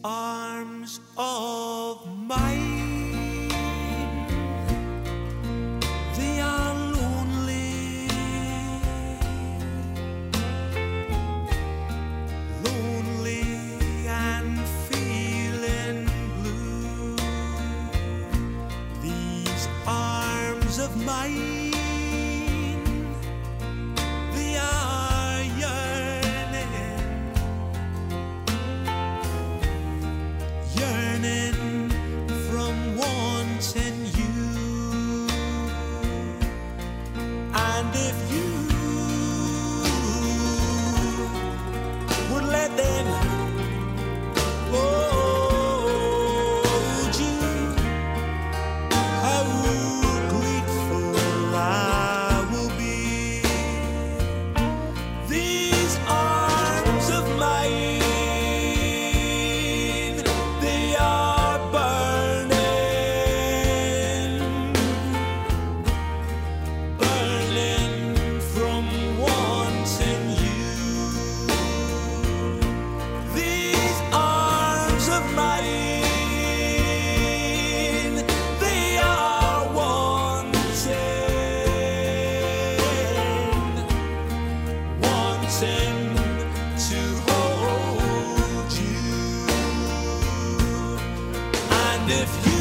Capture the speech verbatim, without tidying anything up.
arms of mine, they are lonely, lonely and feeling blue. These arms of mine, from wanting you, and if you would let them hold you, how grateful I will be. These arms of mine, to hold you, and if you